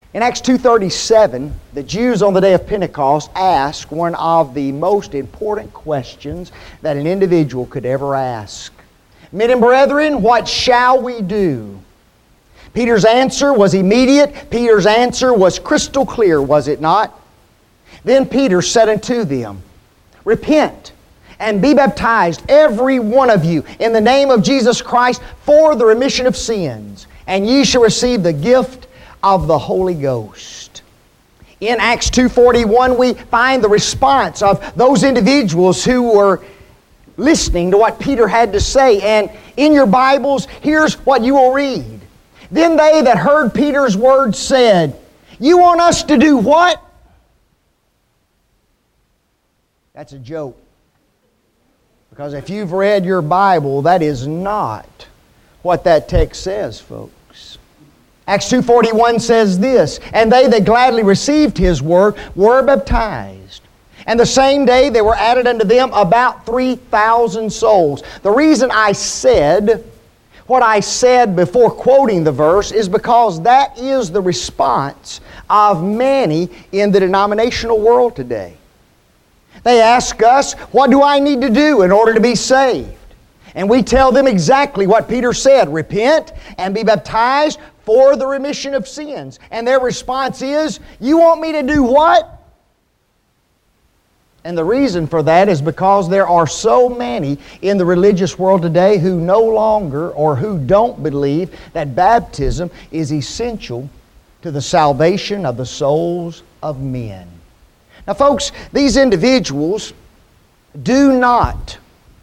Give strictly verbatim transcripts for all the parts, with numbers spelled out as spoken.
In Acts two thirty-seven, the Jews on the day of Pentecost asked one of the most important questions that an individual could ever ask. Men and brethren, what shall we do? Peter's answer was immediate. Peter's answer was crystal clear, was it not? Then Peter said unto them, Repent and be baptized, every one of you, in the name of Jesus Christ, for the remission of sins, and ye shall receive the gift of the Holy Ghost. In Acts two forty-one, we find the response of those individuals who were listening to what Peter had to say. And in your Bibles, here's what you will read. Then they that heard Peter's words said, You want us to do what? That's a joke. Because if you've read your Bible, that is not what that text says, folks. Acts two forty-one says this, And they that gladly received His word were baptized. And the same day there were added unto them about three thousand souls. The reason I said what I said before quoting the verse is because that is the response of many in the denominational world today. They ask us, what do I need to do in order to be saved? And we tell them exactly what Peter said, repent and be baptized for the remission of sins. And their response is, you want me to do what? And the reason for that is because there are so many in the religious world today who no longer or who don't believe that baptism is essential to the salvation of the souls of men. Now folks, these individuals do not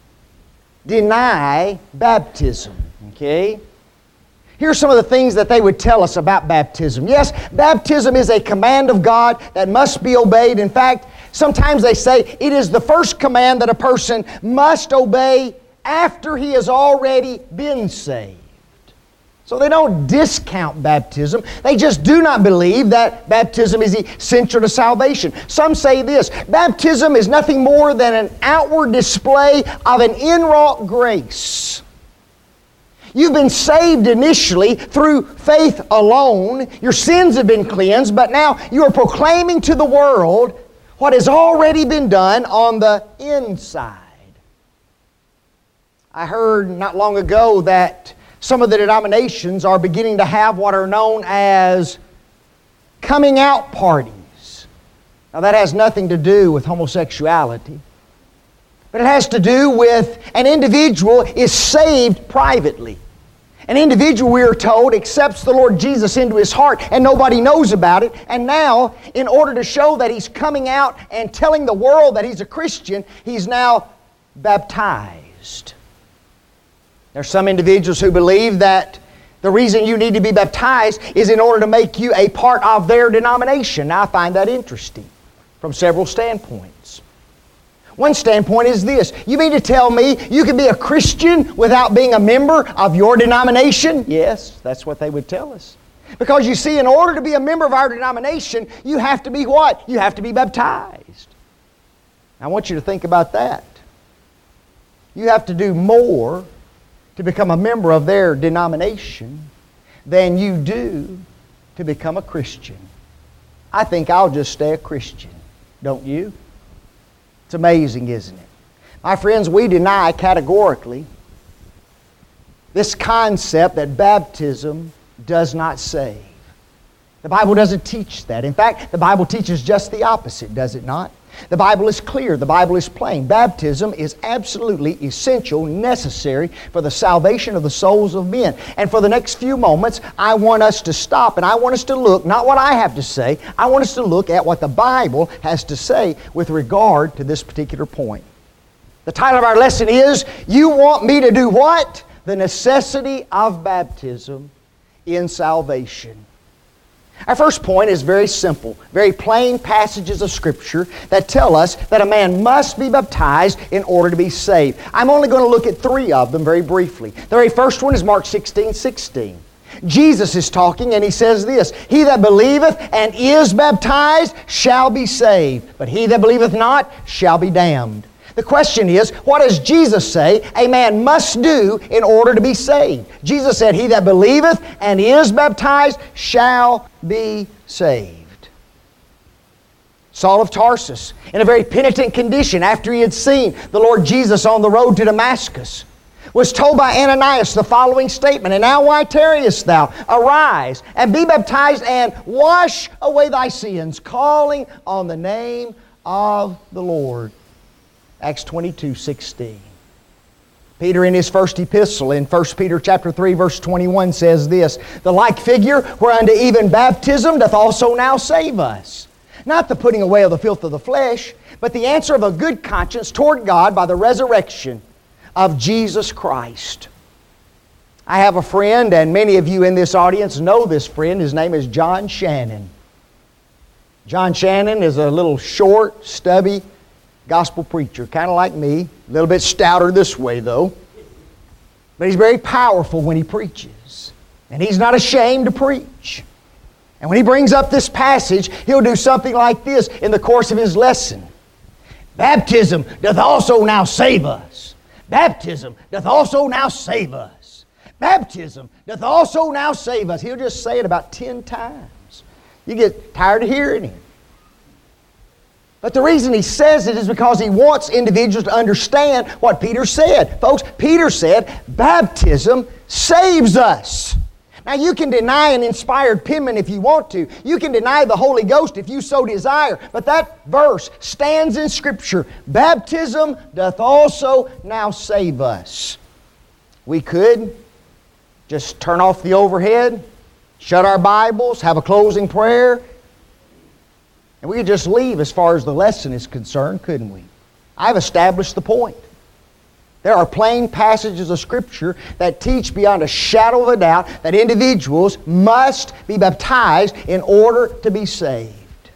deny baptism, okay? Here's some of the things that they would tell us about baptism. Yes, baptism is a command of God that must be obeyed. In fact, sometimes they say it is the first command that a person must obey after he has already been saved. So they don't discount baptism. They just do not believe that baptism is essential to salvation. Some say this, baptism is nothing more than an outward display of an inwrought grace. You've been saved initially through faith alone. Your sins have been cleansed, but now you are proclaiming to the world what has already been done on the inside. I heard not long ago that some of the denominations are beginning to have what are known as coming out parties. Now that has nothing to do with homosexuality, but it has to do with an individual is saved privately. An individual, we are told, accepts the Lord Jesus into his heart and nobody knows about it. And now, in order to show that he's coming out and telling the world that he's a Christian, he's now baptized. There are some individuals who believe that the reason you need to be baptized is in order to make you a part of their denomination. Now, I find that interesting from several standpoints. One standpoint is this. You mean to tell me you can be a Christian without being a member of your denomination? Yes, that's what they would tell us. Because you see, in order to be a member of our denomination, you have to be what? You have to be baptized. I want you to think about that. You have to do more to become a member of their denomination than you do to become a Christian. I think I'll just stay a Christian, don't you? It's amazing, isn't it? My friends, we deny categorically this concept that baptism does not save. The Bible doesn't teach that. In fact, the Bible teaches just the opposite, does it not? The Bible is clear. The Bible is plain. Baptism is absolutely essential, necessary for the salvation of the souls of men. And for the next few moments, I want us to stop and I want us to look, not what I have to say, I want us to look at what the Bible has to say with regard to this particular point. The title of our lesson is, You Want Me to Do What? The Necessity of Baptism in Salvation. Our first point is very simple, very plain passages of Scripture that tell us that a man must be baptized in order to be saved. I'm only going to look at three of them very briefly. The very first one is Mark sixteen sixteen. Jesus is talking and He says this, He that believeth and is baptized shall be saved, but he that believeth not shall be damned. The question is, what does Jesus say a man must do in order to be saved? Jesus said, He that believeth and is baptized shall be saved. Saul of Tarsus, in a very penitent condition after he had seen the Lord Jesus on the road to Damascus, was told by Ananias the following statement, "And now why tarriest thou? Arise, and be baptized, and wash away thy sins, calling on the name of the Lord." Acts twenty-two sixteen. Peter in his first epistle in First Peter chapter three verse twenty-one says this, "The like figure whereunto even baptism doth also now save us. Not the putting away of the filth of the flesh, but the answer of a good conscience toward God by the resurrection of Jesus Christ." I have a friend, and many of you in this audience know this friend. His name is John Shannon. John Shannon is a little short, stubby gospel preacher, kind of like me. A little bit stouter this way, though. But he's very powerful when he preaches. And he's not ashamed to preach. And when he brings up this passage, he'll do something like this in the course of his lesson. "Baptism doth also now save us. Baptism doth also now save us. Baptism doth also now save us." He'll just say it about ten times. You get tired of hearing him. But the reason he says it is because he wants individuals to understand what Peter said. Folks, Peter said, baptism saves us. Now you can deny an inspired penman if you want to. You can deny the Holy Ghost if you so desire. But that verse stands in Scripture. Baptism doth also now save us. We could just turn off the overhead, shut our Bibles, have a closing prayer, and we could just leave as far as the lesson is concerned, couldn't we? I've established the point. There are plain passages of Scripture that teach beyond a shadow of a doubt that individuals must be baptized in order to be saved.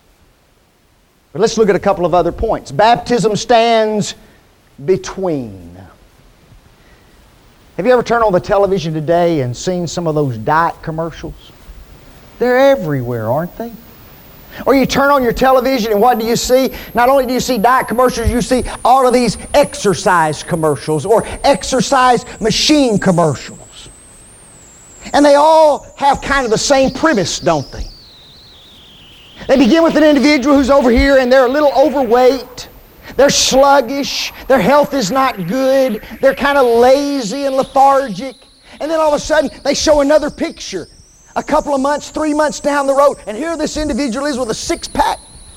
But let's look at a couple of other points. Baptism stands between. Have you ever turned on the television today and seen some of those diet commercials? They're everywhere, aren't they? Or you turn on your television and what do you see? Not only do you see diet commercials, you see all of these exercise commercials or exercise machine commercials. And they all have kind of the same premise, don't they? They begin with an individual who's over here and they're a little overweight. They're sluggish. Their health is not good. They're kind of lazy and lethargic. And then all of a sudden they show another picture. A couple of months, three months down the road, and here this individual is with a six-pack.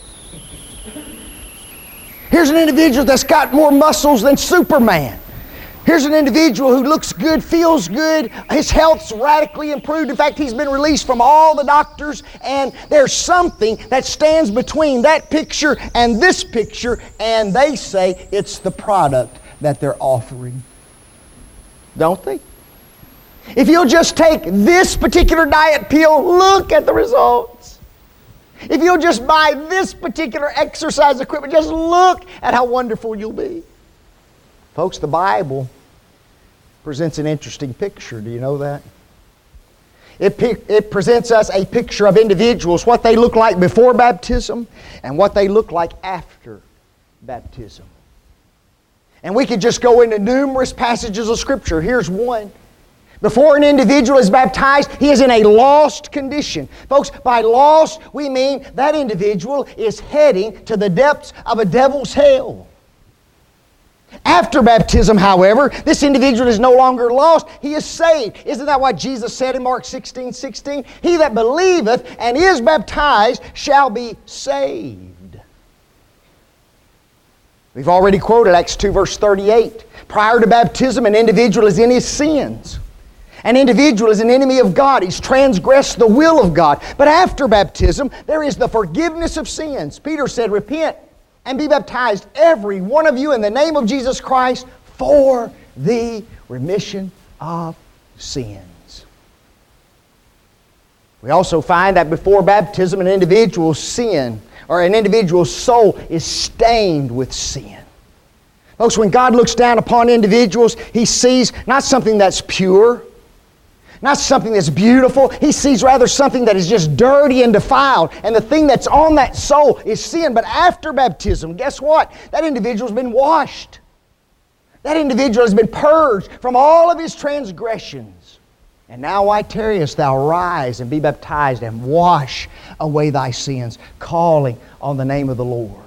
Here's an individual that's got more muscles than Superman. Here's an individual who looks good, feels good, his health's radically improved. In fact, he's been released from all the doctors, and there's something that stands between that picture and this picture, and they say it's the product that they're offering. Don't they? If you'll just take this particular diet pill, look at the results. If you'll just buy this particular exercise equipment, just look at how wonderful you'll be. Folks, the Bible presents an interesting picture. Do you know that? It, it presents us a picture of individuals, what they look like before baptism and what they look like after baptism. And we could just go into numerous passages of Scripture. Here's one. Before an individual is baptized, he is in a lost condition. Folks, by lost, we mean that individual is heading to the depths of a devil's hell. After baptism, however, this individual is no longer lost. He is saved. Isn't that what Jesus said in Mark sixteen sixteen? He that believeth and is baptized shall be saved. We've already quoted Acts two verse thirty-eight. Prior to baptism, an individual is in his sins. An individual is an enemy of God. He's transgressed the will of God. But after baptism, there is the forgiveness of sins. Peter said, repent and be baptized, every one of you, in the name of Jesus Christ, for the remission of sins. We also find that before baptism, an individual's sin, or an individual's soul, is stained with sin. Folks, when God looks down upon individuals, He sees not something that's pure, not something that's beautiful. He sees rather something that is just dirty and defiled. And the thing that's on that soul is sin. But after baptism, guess what? That individual's been washed. That individual has been purged from all of his transgressions. And now why tarriest thou? Rise and be baptized and wash away thy sins, calling on the name of the Lord.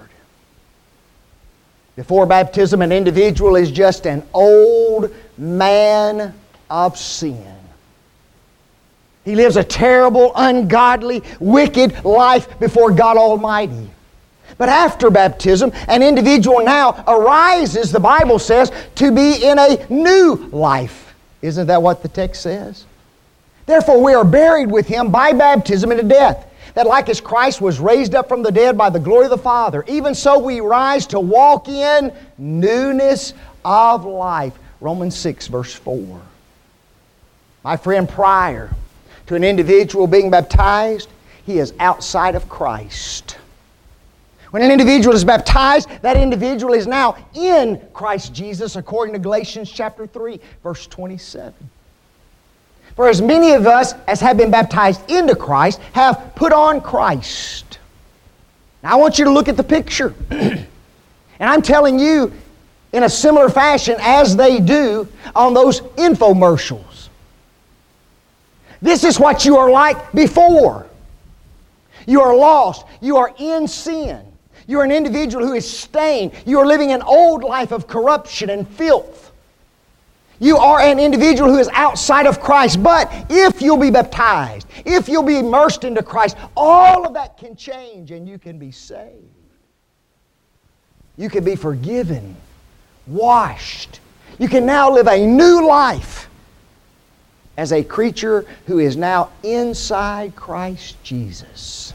Before baptism, an individual is just an old man of sin. He lives a terrible, ungodly, wicked life before God Almighty. But after baptism, an individual now arises, the Bible says, to be in a new life. Isn't that what the text says? Therefore, we are buried with Him by baptism into death, that like as Christ was raised up from the dead by the glory of the Father, even so we rise to walk in newness of life. Romans six, verse four. My friend, prior to an individual being baptized, he is outside of Christ. When an individual is baptized, that individual is now in Christ Jesus, according to Galatians chapter three, verse twenty-seven. For as many of us as have been baptized into Christ have put on Christ. Now I want you to look at the picture. And I'm telling you in a similar fashion as they do on those infomercials. This is what you are like before. You are lost. You are in sin. You are an individual who is stained. You are living an old life of corruption and filth. You are an individual who is outside of Christ. But if you'll be baptized, if you'll be immersed into Christ, all of that can change and you can be saved. You can be forgiven, washed. You can now live a new life as a creature who is now inside Christ Jesus.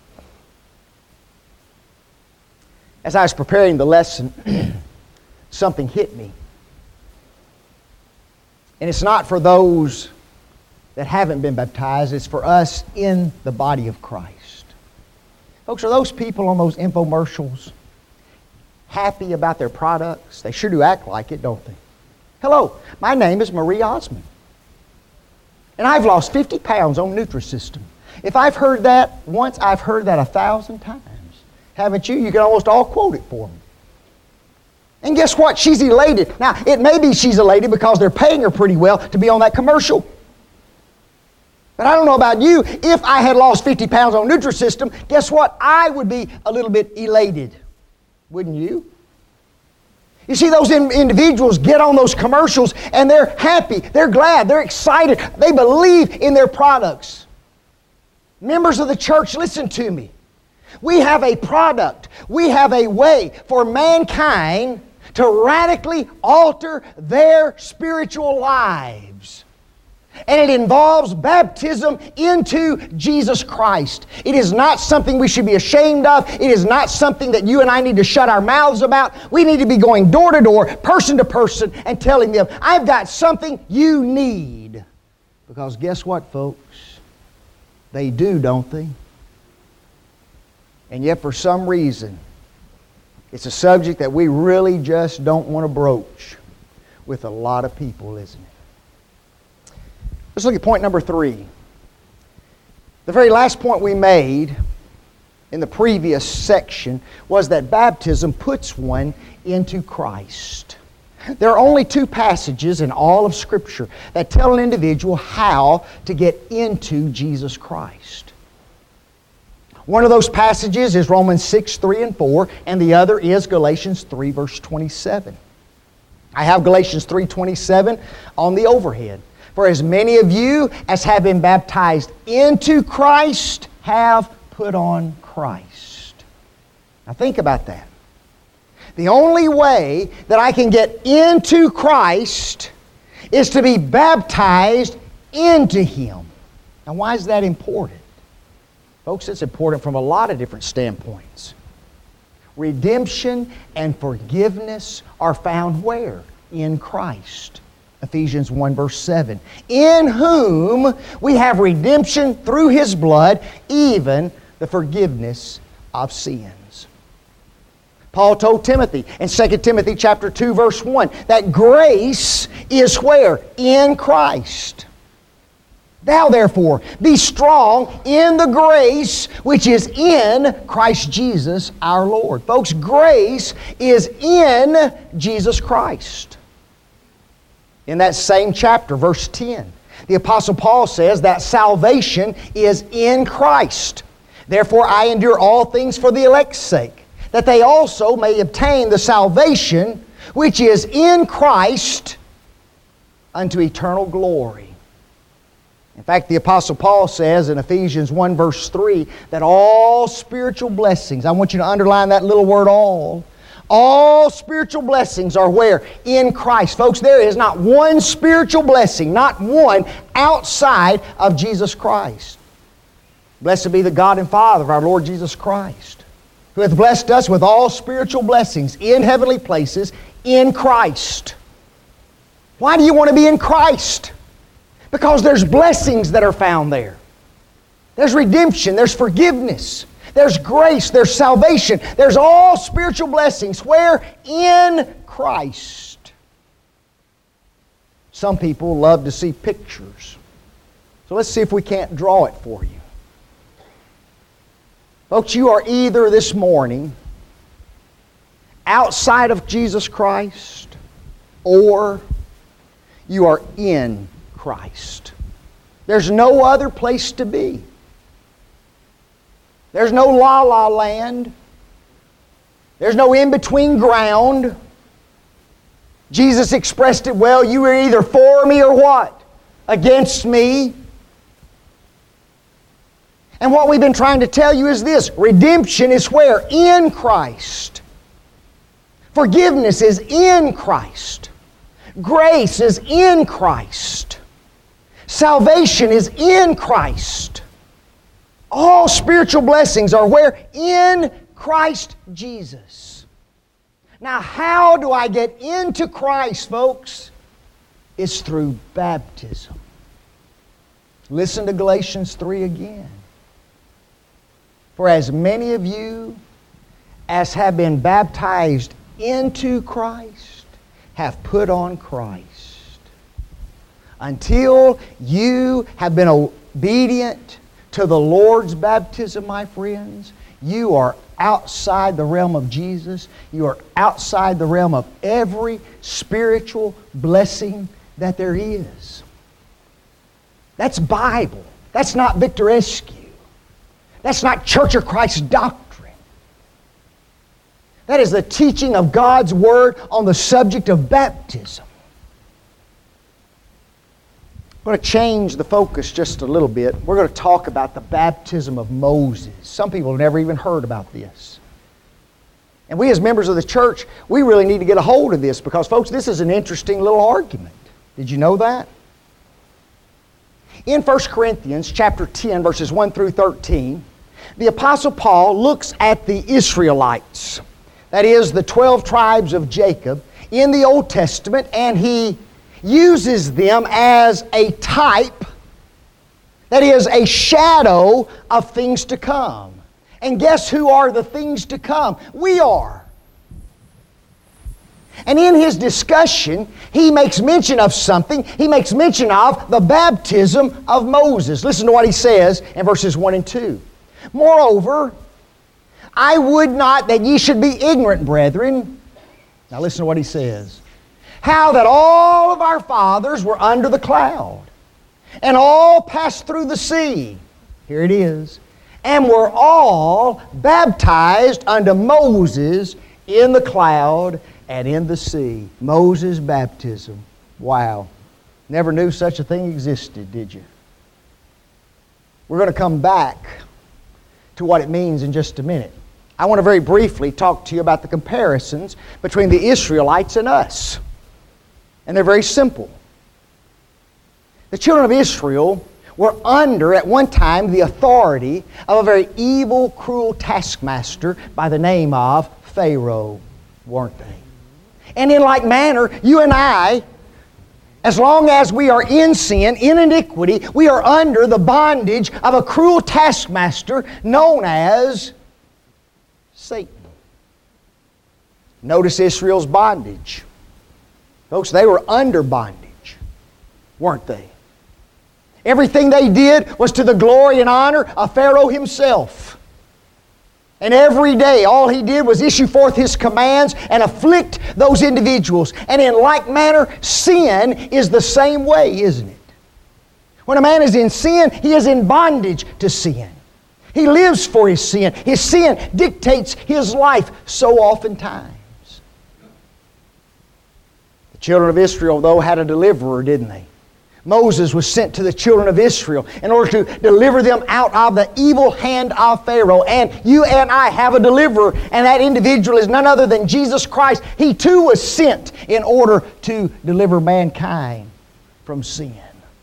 As I was preparing the lesson, something hit me. And it's not for those that haven't been baptized. It's for us in the body of Christ. Folks, are those people on those infomercials happy about their products? They sure do act like it, don't they? Hello, my name is Marie Osmond. And I've lost fifty pounds on Nutrisystem. If I've heard that once, I've heard that a thousand times. Haven't you? You can almost all quote it for me. And guess what? She's elated. Now, it may be she's elated because they're paying her pretty well to be on that commercial. But I don't know about you. If I had lost fifty pounds on Nutrisystem, guess what? I would be a little bit elated. Wouldn't you? You see, those in- individuals get on those commercials and they're happy, they're glad, they're excited, they believe in their products. Members of the church, listen to me. We have a product, we have a way for mankind to radically alter their spiritual lives. And it involves baptism into Jesus Christ. It is not something we should be ashamed of. It is not something that you and I need to shut our mouths about. We need to be going door to door, person to person, and telling them, I've got something you need. Because guess what, folks? They do, don't they? And yet for some reason, it's a subject that we really just don't want to broach with a lot of people, isn't it? Let's look at point number three. The very last point we made in the previous section was that baptism puts one into Christ. There are only two passages in all of Scripture that tell an individual how to get into Jesus Christ. One of those passages is Romans six, three and four, and the other is Galatians three, verse twenty-seven. I have Galatians three twenty-seven on the overhead. For as many of you as have been baptized into Christ have put on Christ. Now think about that. The only way that I can get into Christ is to be baptized into Him. Now why is that important? Folks, it's important from a lot of different standpoints. Redemption and forgiveness are found where? In Christ. Ephesians one, verse seven. In whom we have redemption through His blood, even the forgiveness of sins. Paul told Timothy in Second Timothy chapter two, verse one, that grace is where? In Christ. Thou therefore be strong in the grace which is in Christ Jesus our Lord. Folks, grace is in Jesus Christ. In that same chapter, verse ten, The Apostle Paul says that salvation is in Christ. Therefore I endure all things for the elect's sake, that they also may obtain the salvation which is in Christ unto eternal glory. In fact, the Apostle Paul says in Ephesians one verse three that all spiritual blessings, I want you to underline that little word all, all spiritual blessings are where? In Christ. Folks, there is not one spiritual blessing, not one, outside of Jesus Christ. Blessed be the God and Father of our Lord Jesus Christ, who hath blessed us with all spiritual blessings in heavenly places in Christ. Why do you want to be in Christ? Because there's blessings that are found there. There's redemption, there's forgiveness, there's grace, there's salvation, there's all spiritual blessings. Where? In Christ. Some people love to see pictures. So let's see if we can't draw it for you. Folks, you are either this morning outside of Jesus Christ or you are in Christ. There's no other place to be. There's no la-la land. There's no in-between ground. Jesus expressed it well. You are either for me or what? Against me. And what we've been trying to tell you is this. Redemption is where? In Christ. Forgiveness is in Christ. Grace is in Christ. Salvation is in Christ. All spiritual blessings are where? In Christ Jesus. Now, how do I get into Christ, folks? It's through baptism. Listen to Galatians three again. For as many of you as have been baptized into Christ have put on Christ. Until you have been obedient to the Lord's baptism, my friends, you are outside the realm of Jesus. You are outside the realm of every spiritual blessing that there is. That's Bible. That's not Victorescu. That's not Church of Christ doctrine. That is the teaching of God's Word on the subject of baptism. I'm going to change the focus just a little bit. We're going to talk about the baptism of Moses. Some people have never even heard about this. And we as members of the church, we really need to get a hold of this because, folks, this is an interesting little argument. Did you know that? In First Corinthians chapter ten, verses one through thirteen, the Apostle Paul looks at the Israelites, that is, the twelve tribes of Jacob, in the Old Testament, and he uses them as a type, that is, a shadow of things to come. And guess who are the things to come? We are. And in his discussion, he makes mention of something. He makes mention of the baptism of Moses. Listen to what he says in verses one and two. Moreover, I would not that ye should be ignorant, brethren. Now listen to what he says. How that all of our fathers were under the cloud, and all passed through the sea. Here it is. And were all baptized unto Moses in the cloud and in the sea. Moses' baptism. Wow. Never knew such a thing existed, did you? We're going to come back to what it means in just a minute. I want to very briefly talk to you about the comparisons between the Israelites and us. And they're very simple. The children of Israel were under, at one time, the authority of a very evil, cruel taskmaster by the name of Pharaoh, weren't they? And in like manner, you and I, as long as we are in sin, in iniquity, we are under the bondage of a cruel taskmaster known as Satan. Notice Israel's bondage. Folks, they were under bondage, weren't they? Everything they did was to the glory and honor of Pharaoh himself. And every day, all he did was issue forth his commands and afflict those individuals. And in like manner, sin is the same way, isn't it? When a man is in sin, he is in bondage to sin. He lives for his sin. His sin dictates his life so oftentimes. The children of Israel, though, had a deliverer, didn't they? Moses was sent to the children of Israel in order to deliver them out of the evil hand of Pharaoh. And you and I have a deliverer, and that individual is none other than Jesus Christ. He too was sent in order to deliver mankind from sin.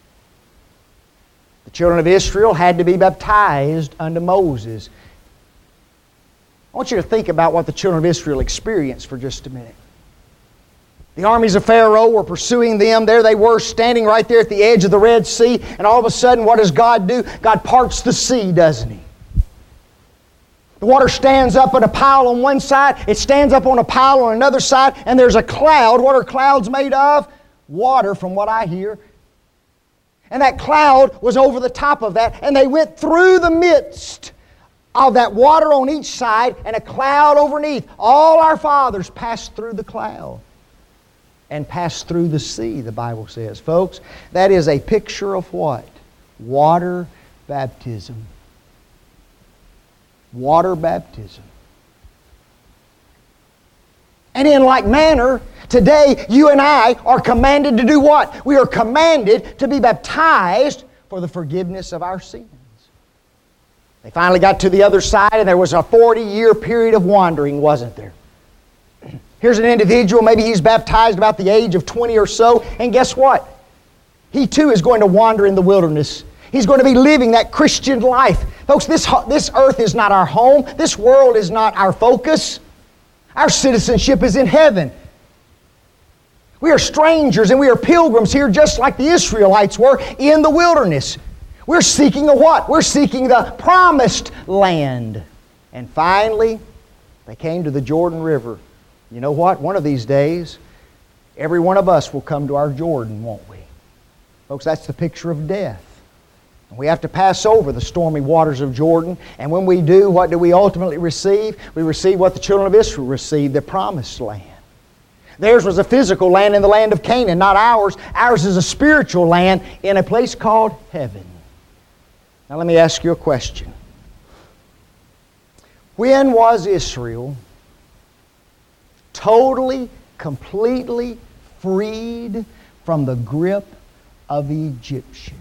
The children of Israel had to be baptized unto Moses. I want you to think about what the children of Israel experienced for just a minute. The armies of Pharaoh were pursuing them. There they were, standing right there at the edge of the Red Sea. And all of a sudden, what does God do? God parts the sea, doesn't He? The water stands up in a pile on one side. It stands up on a pile on another side. And there's a cloud. What are clouds made of? Water, from what I hear. And that cloud was over the top of that. And they went through the midst of that water on each side and a cloud overneath. All our fathers passed through the cloud and passed through the sea, the Bible says. Folks, that is a picture of what? Water baptism. Water baptism. And in like manner, today you and I are commanded to do what? We are commanded to be baptized for the forgiveness of our sins. They finally got to the other side, and there was a forty-year period of wandering, wasn't there? Here's an individual, maybe he's baptized about the age of twenty or so, and guess what? He too is going to wander in the wilderness. He's going to be living that Christian life. Folks, this, this earth is not our home. This world is not our focus. Our citizenship is in heaven. We are strangers and we are pilgrims here just like the Israelites were in the wilderness. We're seeking a what? We're seeking the promised land. And finally, they came to the Jordan River. You know what? One of these days, every one of us will come to our Jordan, won't we? Folks, that's the picture of death. We have to pass over the stormy waters of Jordan. And when we do, what do we ultimately receive? We receive what the children of Israel received, the promised land. Theirs was a physical land in the land of Canaan, not ours. Ours is a spiritual land in a place called heaven. Now let me ask you a question. When was Israel totally, completely freed from the grip of the Egyptians?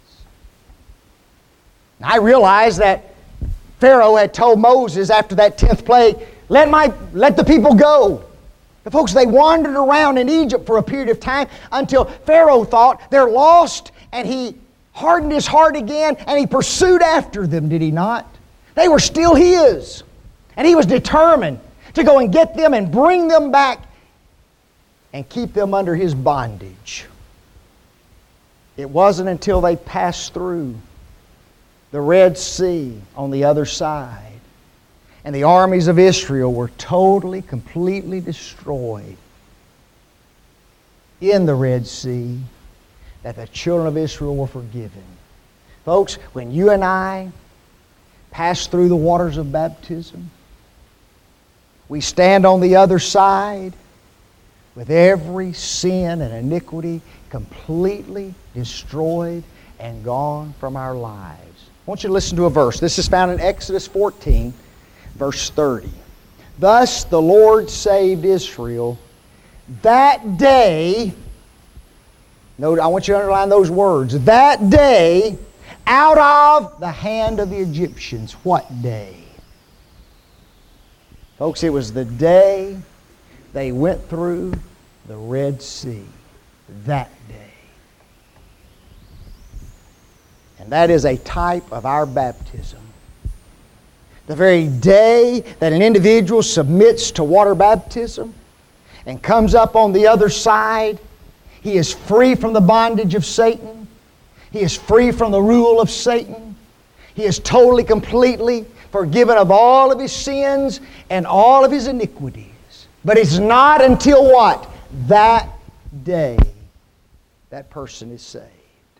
Now, I realize that Pharaoh had told Moses after that tenth plague, let, my, let the people go. But folks, they wandered around in Egypt for a period of time until Pharaoh thought they're lost, and he hardened his heart again and he pursued after them, did he not? They were still his. And he was determined to go and get them and bring them back and keep them under his bondage. It wasn't until they passed through the Red Sea on the other side and the armies of Israel were totally, completely destroyed in the Red Sea that the children of Israel were forgiven. Folks, when you and I pass through the waters of baptism, we stand on the other side with every sin and iniquity completely destroyed and gone from our lives. I want you to listen to a verse. This is found in Exodus fourteen, verse thirty. Thus the Lord saved Israel that day. Note, I want you to underline those words. That day out of the hand of the Egyptians. What day? Folks, it was the day they went through the Red Sea. That day. And that is a type of our baptism. The very day that an individual submits to water baptism and comes up on the other side, he is free from the bondage of Satan. He is free from the rule of Satan. He is totally, completely forgiven of all of his sins and all of his iniquities. But it's not until what? That day that person is saved.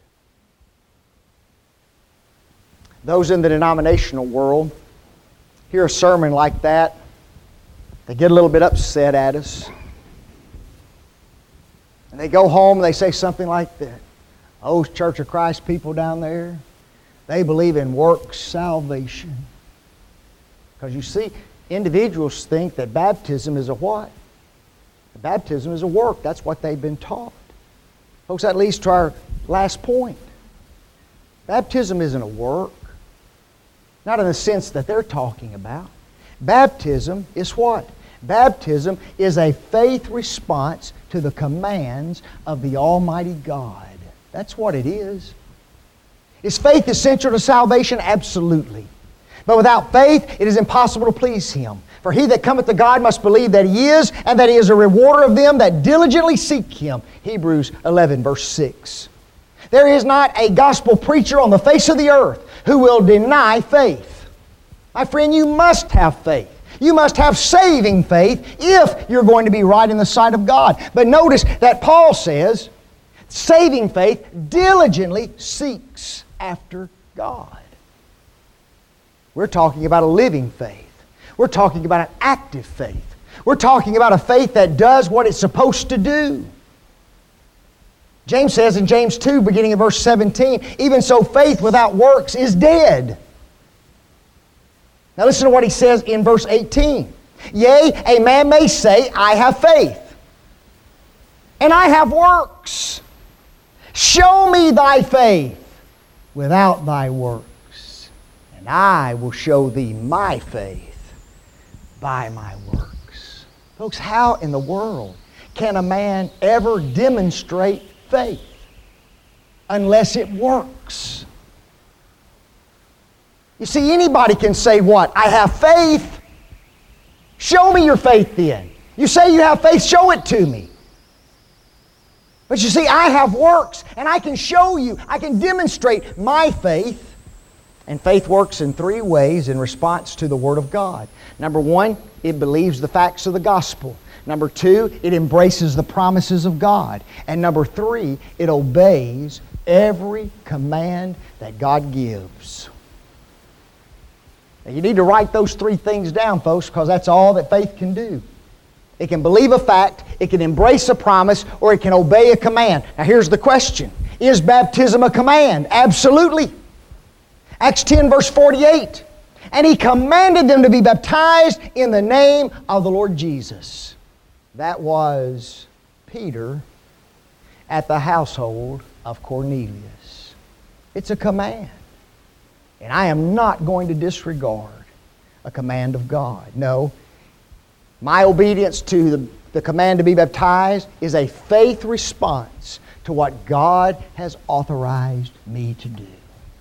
Those in the denominational world hear a sermon like that, they get a little bit upset at us. And they go home and they say something like that. Those Church of Christ people down there, they believe in works salvation. Because you see, individuals think that baptism is a what? Baptism is a work. That's what they've been taught. Folks, that leads to our last point. Baptism isn't a work. Not in the sense that they're talking about. Baptism is what? Baptism is a faith response to the commands of the Almighty God. That's what it is. Is faith essential to salvation? Absolutely. But without faith, it is impossible to please Him. For he that cometh to God must believe that He is, and that He is a rewarder of them that diligently seek Him. Hebrews eleven, verse six. There is not a gospel preacher on the face of the earth who will deny faith. My friend, you must have faith. You must have saving faith if you're going to be right in the sight of God. But notice that Paul says, saving faith diligently seeks after God. We're talking about a living faith. We're talking about an active faith. We're talking about a faith that does what it's supposed to do. James says in James two, beginning in verse seventeen, even so faith without works is dead. Now listen to what he says in verse eighteen. Yea, a man may say, I have faith, and I have works. Show me thy faith without thy works, and I will show thee my faith by my works. Folks, how in the world can a man ever demonstrate faith unless it works? You see, anybody can say what? I have faith. Show me your faith then. You say you have faith, show it to me. But you see, I have works, and I can show you, I can demonstrate my faith. And faith works in three ways in response to the Word of God. Number one, it believes the facts of the gospel. Number two, it embraces the promises of God. And number three, it obeys every command that God gives. Now, you need to write those three things down, folks, because that's all that faith can do. It can believe a fact, it can embrace a promise, or it can obey a command. Now here's the question. Is baptism a command? Absolutely. Acts ten, verse forty-eight. And He commanded them to be baptized in the name of the Lord Jesus. That was Peter at the household of Cornelius. It's a command. And I am not going to disregard a command of God. No. My obedience to the, the command to be baptized is a faith response to what God has authorized me to do.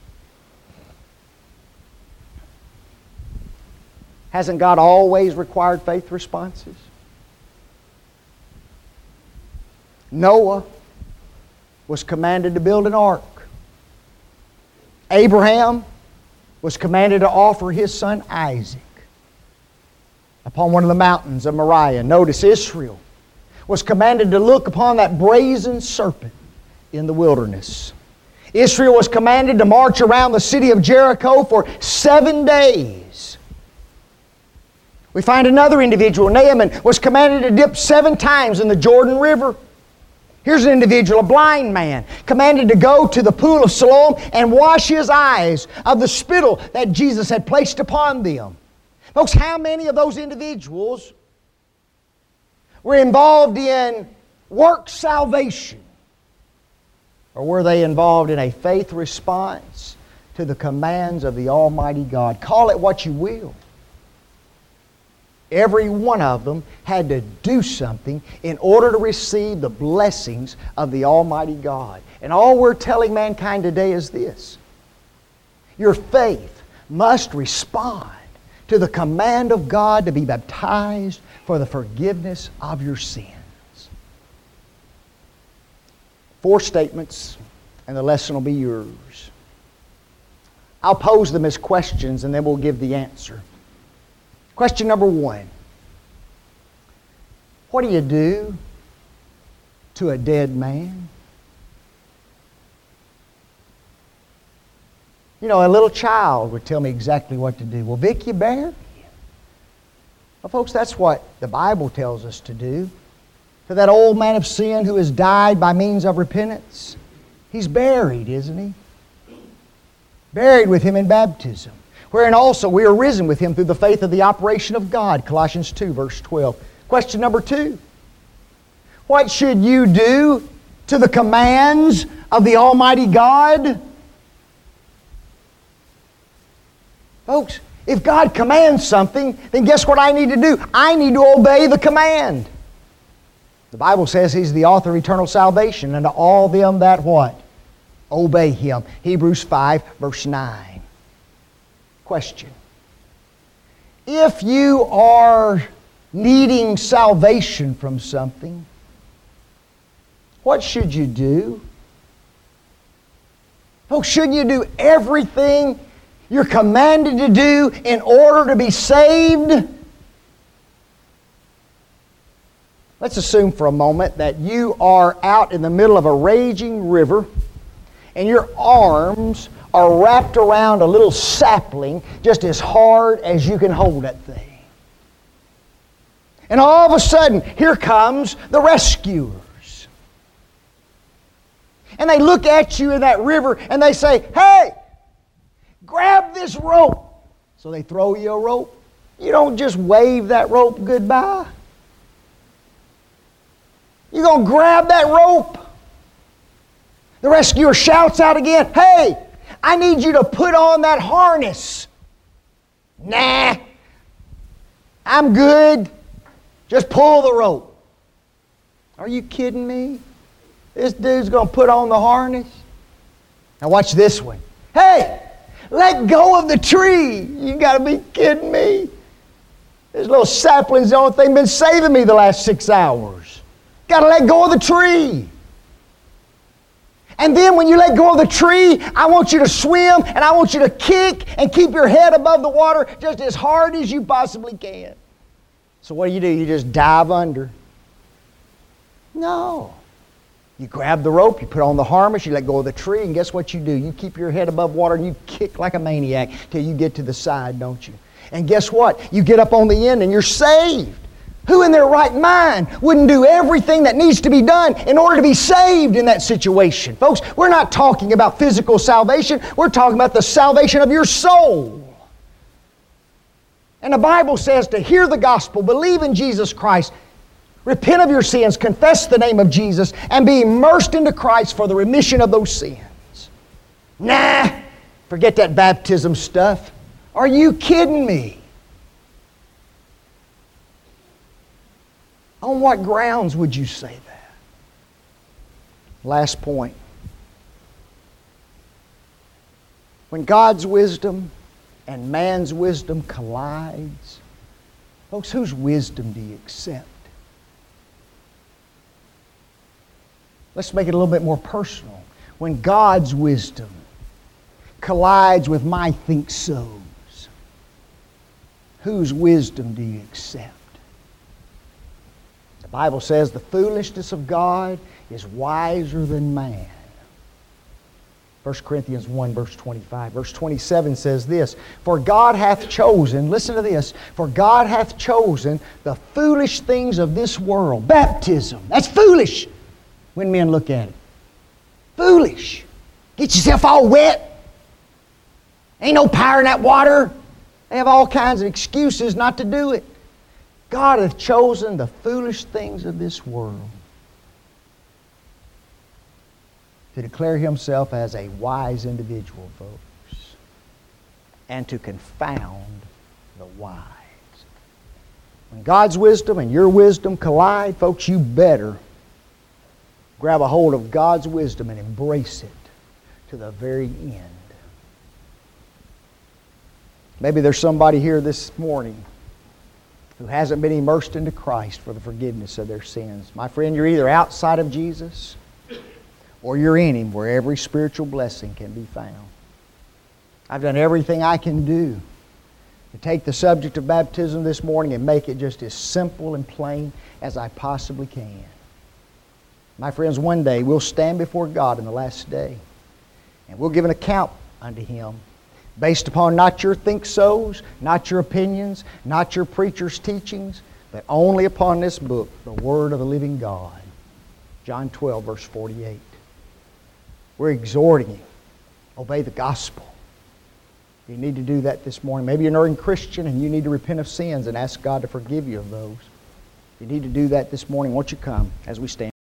Hasn't God always required faith responses? Noah was commanded to build an ark. Abraham was commanded to offer his son Isaac upon one of the mountains of Moriah. Notice Israel was commanded to look upon that brazen serpent in the wilderness. Israel was commanded to march around the city of Jericho for seven days. We find another individual, Naaman, was commanded to dip seven times in the Jordan River. Here's an individual, a blind man, commanded to go to the pool of Siloam and wash his eyes of the spittle that Jesus had placed upon them. Folks, how many of those individuals were involved in work salvation? Or were they involved in a faith response to the commands of the Almighty God? Call it what you will. Every one of them had to do something in order to receive the blessings of the Almighty God. And all we're telling mankind today is this. Your faith must respond to the command of God to be baptized for the forgiveness of your sins. Four statements, and the lesson will be yours. I'll pose them as questions, and then we'll give the answer. Question number one. What do you do to a dead man? You know, a little child would tell me exactly what to do. Well, Vic, you bury him. Well, folks, that's what the Bible tells us to do. To that old man of sin who has died by means of repentance, He's buried, isn't He? Buried with Him in baptism. Wherein also we are risen with Him through the faith of the operation of God. Colossians two, verse twelve. Question number two. What should you do to the commands of the Almighty God? Folks, if God commands something, then guess what I need to do? I need to obey the command. The Bible says He's the author of eternal salvation unto all them that what? Obey Him. Hebrews five, verse nine. Question. If you are needing salvation from something, what should you do? Oh, shouldn't you do everything you're commanded to do in order to be saved? Let's assume for a moment that you are out in the middle of a raging river and your arms are wrapped around a little sapling just as hard as you can hold that thing. And all of a sudden, here comes the rescuers. And they look at you in that river and they say, "Hey, grab this rope." So they throw you a rope. You don't just wave that rope goodbye. You're going to grab that rope. The rescuer shouts out again, "Hey, I need you to put on that harness." "Nah, I'm good. Just pull the rope." Are you kidding me? This dude's going to put on the harness? Now watch this one. "Hey, let go of the tree." You got to be kidding me. This little sapling's the only thing been saving me the last six hours. Got to let go of the tree. And then when you let go of the tree, I want you to swim and I want you to kick and keep your head above the water just as hard as you possibly can. So what do you do? You just dive under? No. You grab the rope, you put on the harness, you let go of the tree, and guess what you do? You keep your head above water and you kick like a maniac till you get to the side, don't you? And guess what? You get up on the end and you're saved. Who in their right mind wouldn't do everything that needs to be done in order to be saved in that situation? Folks, we're not talking about physical salvation. We're talking about the salvation of your soul. And the Bible says to hear the gospel, believe in Jesus Christ, repent of your sins, confess the name of Jesus, and be immersed into Christ for the remission of those sins. Nah, forget that baptism stuff. Are you kidding me? On what grounds would you say that? Last point. When God's wisdom and man's wisdom collides, folks, whose wisdom do you accept? Let's make it a little bit more personal. When God's wisdom collides with my think-sos, whose wisdom do you accept? The Bible says the foolishness of God is wiser than man. First Corinthians one, verse twenty-five. Verse twenty-seven says this, "For God hath chosen," listen to this, "for God hath chosen the foolish things of this world." Baptism, that's foolish when men look at it. Foolish. Get yourself all wet. Ain't no power in that water. They have all kinds of excuses not to do it. God hath chosen the foolish things of this world to declare Himself as a wise individual, folks, and to confound the wise. When God's wisdom and your wisdom collide, folks, you better grab a hold of God's wisdom and embrace it to the very end. Maybe there's somebody here this morning who hasn't been immersed into Christ for the forgiveness of their sins. My friend, you're either outside of Jesus or you're in Him where every spiritual blessing can be found. I've done everything I can do to take the subject of baptism this morning and make it just as simple and plain as I possibly can. My friends, one day we'll stand before God in the last day and we'll give an account unto Him based upon not your think-sos, not your opinions, not your preacher's teachings, but only upon this book, the Word of the living God. John twelve, verse forty-eight. We're exhorting you. Obey the gospel. You need to do that this morning. Maybe you're not a Christian and you need to repent of sins and ask God to forgive you of those. You need to do that this morning. Won't you come as we stand?